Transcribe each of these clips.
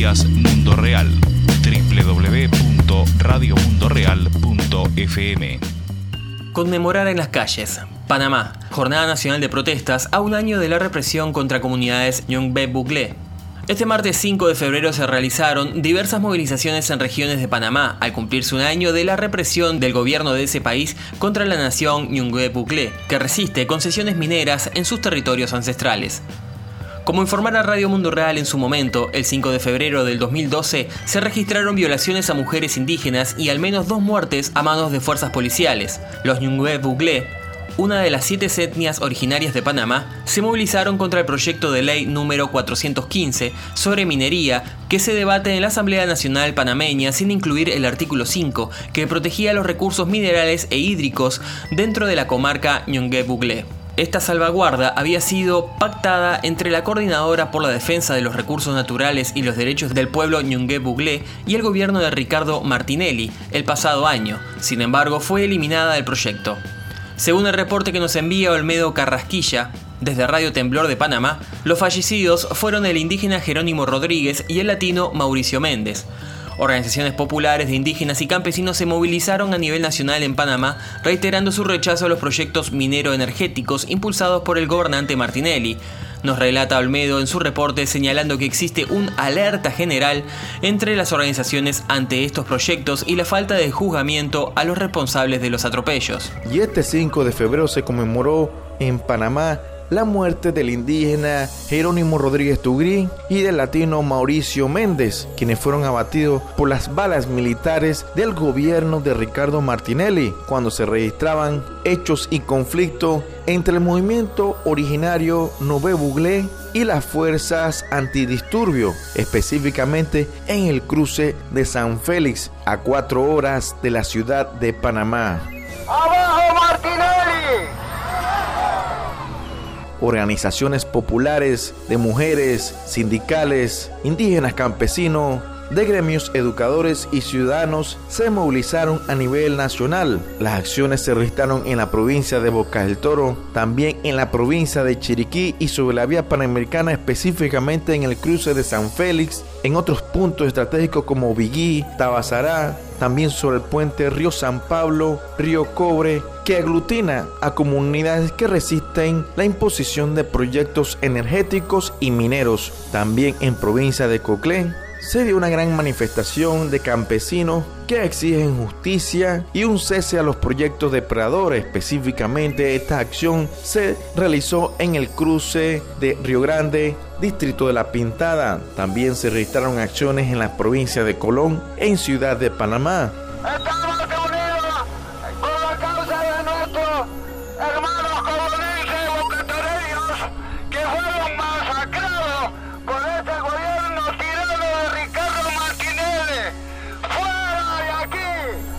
Noticias Mundo Real. www.radiomundoreal.fm. Conmemorar en las calles. Panamá. Jornada Nacional de Protestas a un año de la represión contra comunidades Ñongbe Buglé. Este martes 5 de febrero se realizaron diversas movilizaciones en regiones de Panamá al cumplirse un año de la represión del gobierno de ese país contra la nación Ñongbe Buglé, que resiste concesiones mineras en sus territorios ancestrales. Como informara Radio Mundo Real en su momento, el 5 de febrero del 2012 se registraron violaciones a mujeres indígenas y al menos 2 muertes a manos de fuerzas policiales. Los Ñongbe Buglé, una de las 7 etnias originarias de Panamá, se movilizaron contra el proyecto de ley número 415 sobre minería que se debate en la Asamblea Nacional panameña sin incluir el artículo 5 que protegía los recursos minerales e hídricos dentro de la comarca Ñongbe Buglé. Esta salvaguarda había sido pactada entre la Coordinadora por la Defensa de los Recursos Naturales y los Derechos del Pueblo Ñongbe Buglé y el gobierno de Ricardo Martinelli el pasado año. Sin embargo, fue eliminada del proyecto. Según el reporte que nos envía Olmedo Carrasquilla, desde Radio Temblor de Panamá, los fallecidos fueron el indígena Jerónimo Rodríguez y el latino Mauricio Méndez. Organizaciones populares de indígenas y campesinos se movilizaron a nivel nacional en Panamá, reiterando su rechazo a los proyectos minero-energéticos impulsados por el gobernante Martinelli. Nos relata Olmedo en su reporte señalando que existe un alerta general entre las organizaciones ante estos proyectos y la falta de juzgamiento a los responsables de los atropellos. Y este 5 de febrero se conmemoró en Panamá la muerte del indígena Jerónimo Rodríguez Tugrí y del latino Mauricio Méndez, quienes fueron abatidos por las balas militares del gobierno de Ricardo Martinelli cuando se registraban hechos y conflictos entre el movimiento originario Ñongbe Buglé y las fuerzas antidisturbio, específicamente en el cruce de San Félix, a 4 horas de la ciudad de Panamá. ¡Abajo Martinelli! Organizaciones populares de mujeres, sindicales, indígenas, campesinos, de gremios educadores y ciudadanos se movilizaron a nivel nacional. Las acciones se registraron en la provincia de Bocas del Toro, también en la provincia de Chiriquí y sobre la vía panamericana, específicamente en el cruce de San Félix, en otros puntos estratégicos como Biguí, Tabasará, también sobre el puente Río San Pablo, Río Cobre, que aglutina a comunidades que resisten la imposición de proyectos energéticos y mineros. También en provincia de Coclé se dio una gran manifestación de campesinos que exigen justicia y un cese a los proyectos depredadores. Específicamente, esta acción se realizó en el cruce de Río Grande, distrito de La Pintada. También se registraron acciones en la provincia de Colón, en Ciudad de Panamá. Estamos unidos con la causa de nuestros hermanos coloneses y bocatareños que fueron masacrados por este gobierno tirano de Ricardo Martinelli. ¡Fuera de aquí!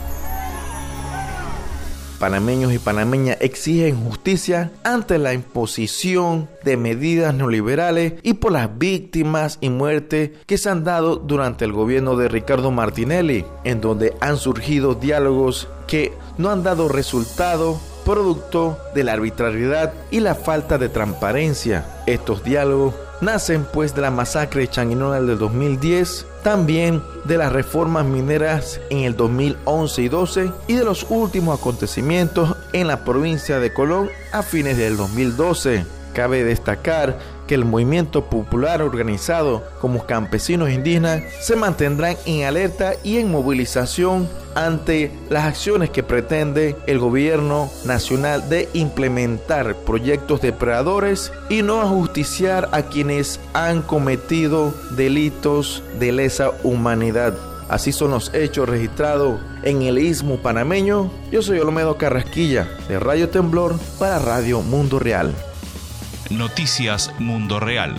Panameños y panameñas exigen justicia ante la imposición de medidas neoliberales y por las víctimas y muertes que se han dado durante el gobierno de Ricardo Martinelli, en donde han surgido diálogos que no han dado resultado producto de la arbitrariedad y la falta de transparencia. Estos diálogos nacen pues de la masacre de Changuinola del 2010, también de las reformas mineras en el 2011 y 12 y de los últimos acontecimientos en la provincia de Colón a fines del 2012. Cabe destacar que el movimiento popular organizado como campesinos indígenas se mantendrán en alerta y en movilización ante las acciones que pretende el gobierno nacional de implementar proyectos depredadores y no ajusticiar a quienes han cometido delitos de lesa humanidad. Así son los hechos registrados en el istmo panameño. Yo soy Olmedo Carrasquilla de Radio Temblor para Radio Mundo Real. Noticias Mundo Real.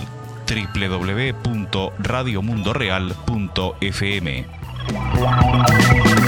www.radiomundoreal.fm.